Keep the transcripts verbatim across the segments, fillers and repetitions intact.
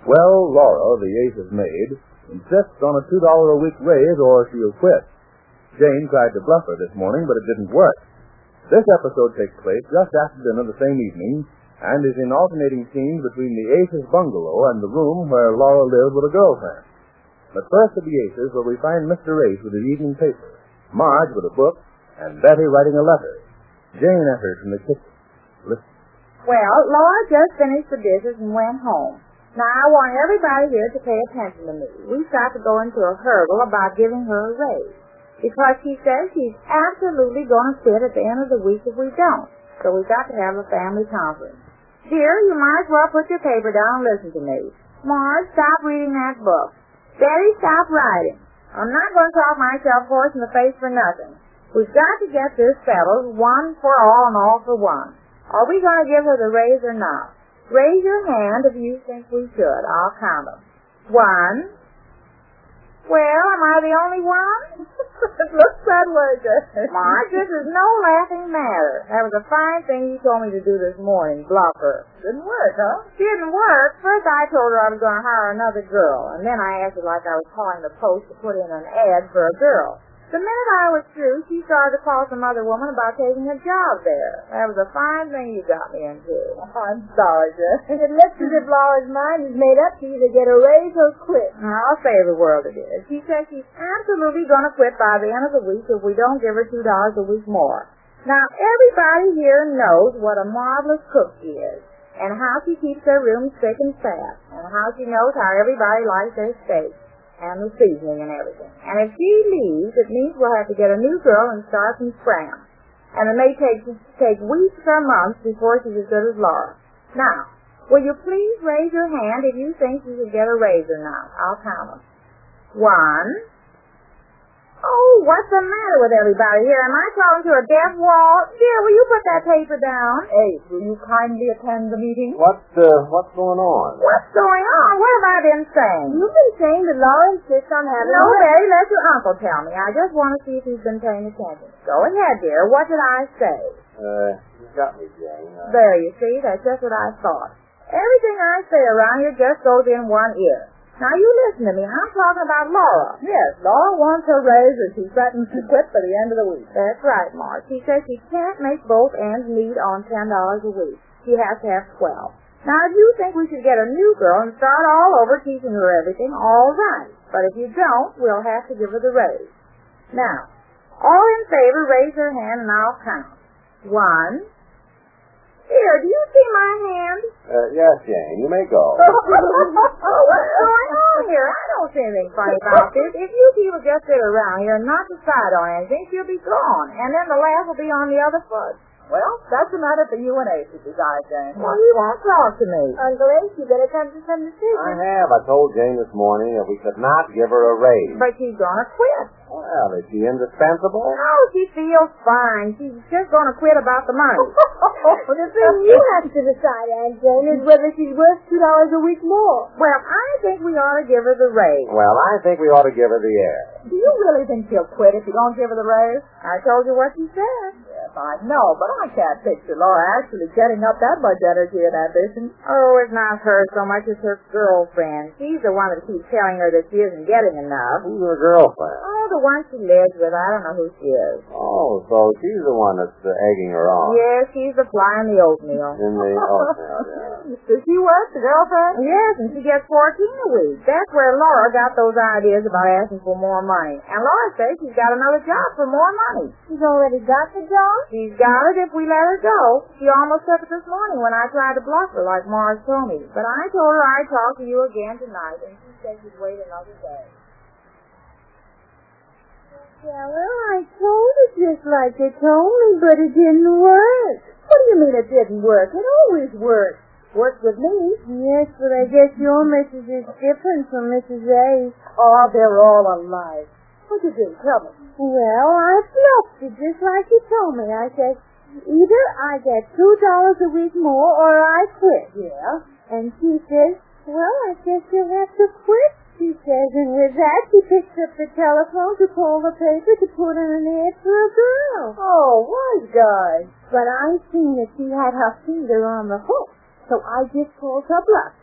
Well, Laura, the Ace's maid, insists on a two dollars a week raise or she'll quit. Jane tried to bluff her this morning, but it didn't work. This episode takes place just after dinner the same evening and is in alternating scenes between the Ace's bungalow and the room where Laura lived with a girlfriend. But first at the Ace's, where we find Mister Ace with his evening paper, Marge with a book, and Betty writing a letter. Jane enters from the kitchen. Listen. Well, Laura just finished the dishes and went home. Now, I want everybody here to pay attention to me. We've got to go into a hurdle about giving her a raise, because she says she's absolutely going to quit at the end of the week if we don't. So we've got to have a family conference. Dear, you might as well put your paper down and listen to me. Marge, stop reading that book. Betty, stop writing. I'm not going to talk myself horse in the face for nothing. We've got to get this settled, one for all and all for one. Are we going to give her the raise or not? Raise your hand if you think we should. I'll count them. One. Well, am I the only one? Looks that way, Jane. Marge, this is no laughing matter. That was a fine thing you told me to do this morning, bluff her. Didn't work, huh? Didn't work. First I told her I was going to hire another girl, and then I acted like I was calling the post to put in an ad for a girl. The minute I was through, she started to call some other woman about taking a job there. That was a fine thing you got me into. Oh, I'm sorry, Jane. It looks as if Laura's mind is made up to either get a raise or quit. I'll save the world it is. She says she's absolutely going to quit by the end of the week if we don't give her two dollars a week more. Now, everybody here knows what a marvelous cook she is, and how she keeps her room spick and fat, and how she knows how everybody likes their steak, and the seasoning and everything. And if she leaves, it means we'll have to get a new girl and start from scratch. And it may take take weeks or months before she's as good as Laura. Now, will you please raise your hand if you think you should get a raise or not? I'll count them. One. Oh, what's the matter with everybody here? Am I talking to a deaf wall? Dear, will you put that paper down? Ace, will you kindly attend the meeting? What, uh, what's going on? What's going on? What have I been saying? You've been saying that Laura insists on having... No, Betty, let your uncle tell me. I just want to see if he's been paying attention. Go ahead, dear. What did I say? Uh, you got me, Jane. Uh... There, you see? That's just what I thought. Everything I say around here just goes in one ear. Now, you listen to me. I'm talking about Laura. Yes, Laura wants her raise and she threatens to quit by the end of the week. That's right, Mark. She says she can't make both ends meet on ten dollars a week. She has to have twelve. Now, if you think we should get a new girl and start all over teaching her everything, all right. But if you don't, we'll have to give her the raise. Now, all in favor, raise your hand and I'll count. One. Here, do you see my hand? Uh, yes, Jane, you may go. Oh, what's going on here? I don't see anything funny about this. If you people just sit around here and not decide on anything, she'll be gone. And then the laugh will be on the other foot. Well, that's a matter for you and Ace to decide, Jane. Well, he won't talk to me. Uncle Ace, you better come to some decision. I have. I told Jane this morning that we could not give her a raise. But she's going to quit. Well, is she indispensable? No, she feels fine. She's just going to quit about the money. The thing you have to decide, Aunt Jane, is whether she's worth two dollars a week more. Well, I think we ought to give her the raise. Well, I think we ought to give her the air. Do you really think she'll quit if you don't give her the raise? I told you what she said. Yes, I know, but I can't picture Laura actually getting up that much energy and ambition. Oh, it's not her so much as her girlfriend. She's the one that keeps telling her that she isn't getting enough. Who's her girlfriend? Oh, the one she lives with. I don't know who she is. Oh, so she's the one that's uh, egging her on. Yes, she's the fly in the oatmeal. In the oatmeal, yeah. Does she work, the girlfriend? Yes, and she gets fourteen a week. That's where Laura got those ideas about asking for more money. And Laura says she's got another job for more money. She's already got the job? She's got it if we let her go. She almost took it this morning when I tried to bluff her like Mars told me. But I told her I'd talk to you again tonight, and she said she'd wait another day. Yeah, well, I told her just like you told me, but it didn't work. What do you mean it didn't work? It always works. Works with me. Yes, but I guess your missus is different from Missus A. Oh, they're all alike. What did you do? Tell me. Well, I bluffed it just like you told me. I said, either I get two dollars a week more or I quit. Yeah. And she says, well, I guess you'll have to quit. She says, and with that, she picks up the telephone to call the paper to put in an ad for a girl. Oh, wise guy. But I seen that she had her finger on the hook, so I just called her bluff.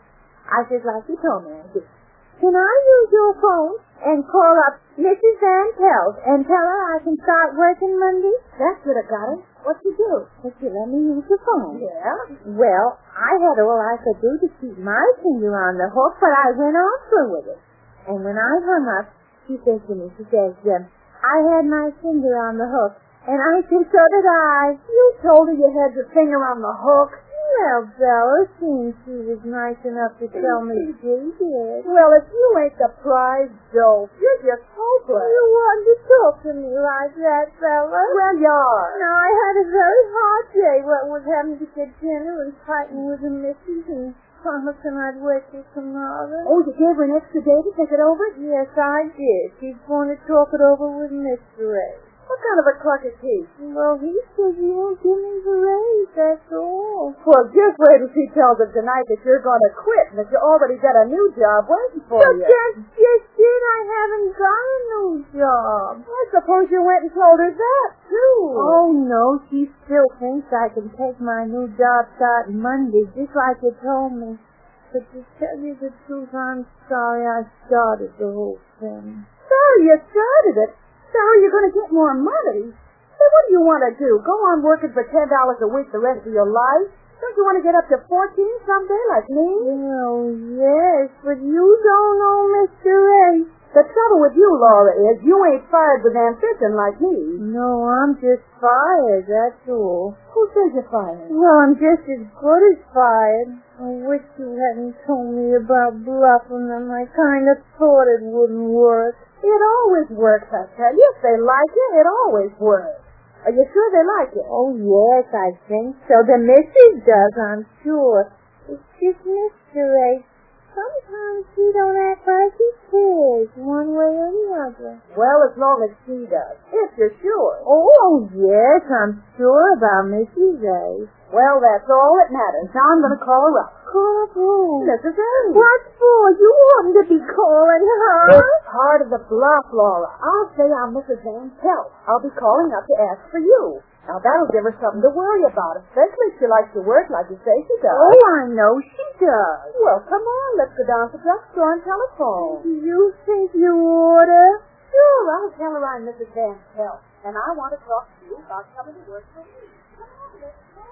I says like you told me. I says, can I use your phone and call up Missus Van Pelt and tell her I can start working Monday? That's what I got it. What you do? Well, she let me use the phone. Yeah? Well, I had all I could do to keep my finger on the hook, but I went off her with it. And when I hung up, she says to me, she says, um, I had my finger on the hook. And I said, so did I. You told her you had your finger on the hook? Well, Bella, seems she was nice enough to tell me she did. Well, if you ain't the prize dope, you're just hopeless. You wanted to talk to me like that, Bella? Well, you are. Now, I had a very hard day, what with having to get dinner and fighting with the missus and promising I'd wait till tomorrow. Oh, you gave her an extra day to think it over? Yes, I did. She's going to talk it over with Mister Ray. What kind of a cluck is he? Well, he says he won't give me the raise, that's all. Well, just wait till she tells him tonight that you're going to quit and that you already got a new job waiting for but you. But just, just did. I haven't got a new job. I suppose you went and told her that, too. Oh, no, she still thinks I can take my new job starting Monday, just like you told me. But to tell you the truth, I'm sorry I started the whole thing. Sorry you started it? So how are you going to get more money? So what do you want to do? Go on working for ten dollars a week the rest of your life? Don't you want to get up to fourteen someday like me? Well, yes, but you don't know Mister Ray. The trouble with you, Laura, is you ain't fired with ambition like me. No, I'm just fired, that's all. Who says you're fired? Well, I'm just as good as fired. I wish you hadn't told me about bluffing them. I kind of thought it wouldn't work. It always works, I tell you. If they like you, it always works. Are you sure they like you? Oh, yes, I think so. The missus does, I'm sure. It's just Mister Ray. Sometimes he don't act like he cares, one way or the other. Well, as long as she does. If you're sure. Oh, yes, I'm sure about Missus A. Well, that's all that matters. Now I'm going to call her up. Call up who? Missus A. What for? You oughtn't to be calling her. It's part of the bluff, Laura. I'll say I'm Missus Van Pelt. I'll be calling up to ask for you. Now, that'll give her something to worry about, especially if she likes to work like you say she does. Oh, I know she does. Well, come on, let's go down to the drugstore and telephone. Do you think you ought to? Sure, I'll tell her I'm Missus Van Pelt, and I want to talk to you about coming to work for me. Come on, let's go.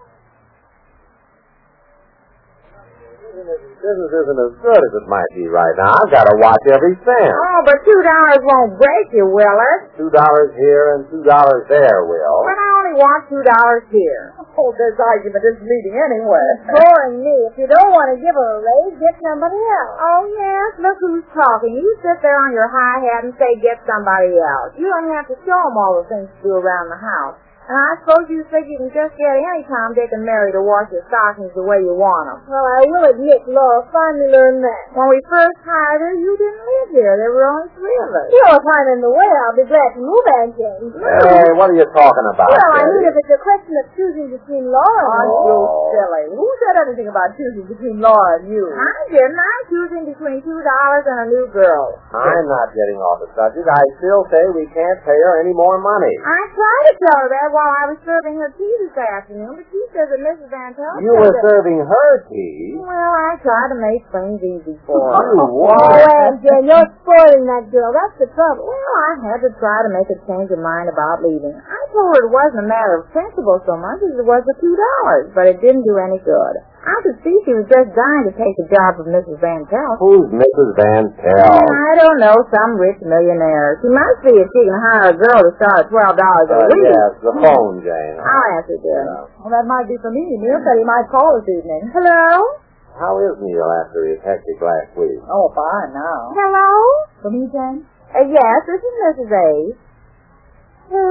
Business isn't as good as it might be right now. I've got to watch every cent. Oh, but two dollars won't break you, will it? Two dollars here and two dollars there, Will. But I only want two dollars here. Oh, this argument isn't leading anywhere. It's boring me. If you don't want to give her a raise, get somebody else. Oh, yes, look who's talking. You sit there on your high hat and say get somebody else. You don't have to show them all the things to do around the house. And I suppose you think you can just get any Tom, Dick, and Mary to wash your stockings the way you want them. Well, I will admit, Laura finally learned that. When we first hired her, you didn't live here. There were only three of us. Well, if I'm in the way, I'll be glad to move, Aunt Jane. Hey, what are you talking about? Well, I mean, if it's a question of choosing between Laura and Aren't me. you silly? Who said anything about choosing between Laura and you? I didn't. I'm choosing between two dollars and a new girl. I'm not getting off the subject. I still say we can't pay her any more money. I tried to tell her that while I was serving her tea this afternoon, but she says that Missus Van Pelt You were serving her tea? Well, I tried to make things easy for her. You Oh, what? Aunt Jane, you're spoiling that girl. That's the trouble. Well, I had to try to make her change her mind about leaving. I told her it wasn't a matter of principle so much as it was the two dollars, but it didn't do any good. I could see she was just dying to take the job of Missus Van Pelt. Who's Missus Van Pelt? I don't know, some rich millionaire. She must be if she can hire a girl to start at twelve dollars a Uh, week. yes, the phone, Jane. I'll answer, dear. Yeah. Well, that might be for me. Neil said he might call this evening. Hello? How is Neil after his hectic last week? Oh, fine now. Hello? For me, Jane? Uh, yes, this is Missus A. Who?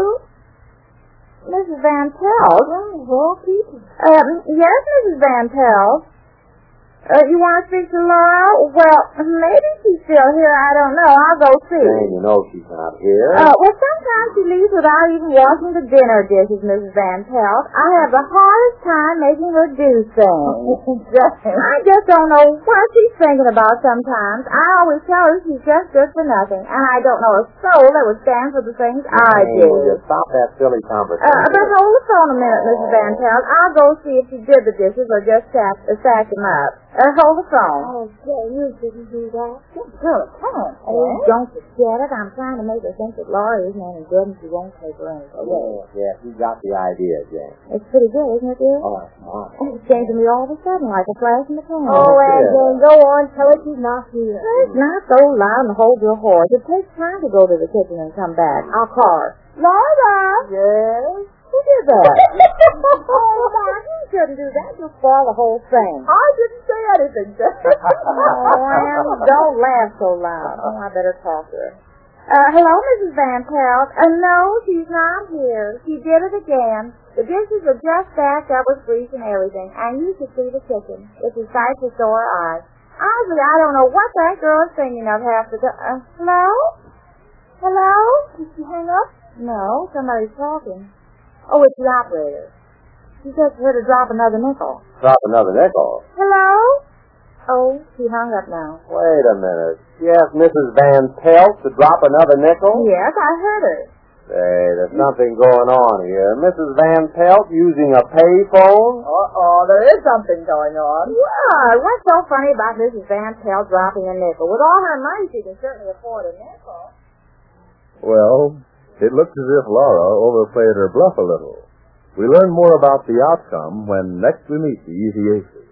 Missus Van Pelt? Oh, well, people. Um, yes, Missus Van Pelt. Uh, you want to speak to Laura? Well, maybe she's still here. I don't know. I'll go see. Jane, you know she's not here. Uh, well, sometimes she leaves without even washing the dinner dishes, Missus Van Pelt. I have the hardest time making her do things. I just don't know what she's thinking about sometimes. I always tell her she's just good for nothing, and I don't know a soul that would stand for the things I Jane, do. will you stop that silly conversation? Uh, but hold the phone a minute, Missus Van Pelt. I'll go see if she did the dishes or just stacked, uh, stacked them up. Uh, hold the phone. Oh, Jane, you shouldn't do that. Good girl, come on. Oh, don't forget it. I'm trying to make her think that Laura isn't any good and she won't take her anything. Oh, yeah, you got the idea, Jane. It's pretty good, isn't it, dear? Oh, that's smart. It's changing me all of a sudden, like a flash in the pan. Oh, Aunt Jane, go on. Tell her she's not here. It's not so loud and hold your horse. It takes time to go to the kitchen and come back. I'll call her. Laura! Yes? Who did that? Oh, Ma, you shouldn't do that. You'll spoil the whole thing. I didn't say anything, Jane. Oh, Ann, don't laugh so loud. Oh, I better talk to her. Uh, hello, Missus Van Pelt. Uh, no, she's not here. She did it again. The dishes were just backed up with grease and everything, and you should see the kitchen. It's a sight for sore eyes. Honestly, I don't know what that girl is thinking of half the time. Uh, hello? Hello? Did she hang up? No, somebody's talking. Oh, it's the operator. She said for her to drop another nickel. Drop another nickel? Hello? Oh, she hung up now. Wait a minute. She asked Missus Van Pelt to drop another nickel? Yes, I heard her. Say, there's something going on here. Missus Van Pelt using a payphone? Uh-oh, there is something going on. What? What's so funny about Missus Van Pelt dropping a nickel? With all her money, she can certainly afford a nickel. Well, it looks as if Laura overplayed her bluff a little. We learn more about the outcome when next we meet the Easy Aces.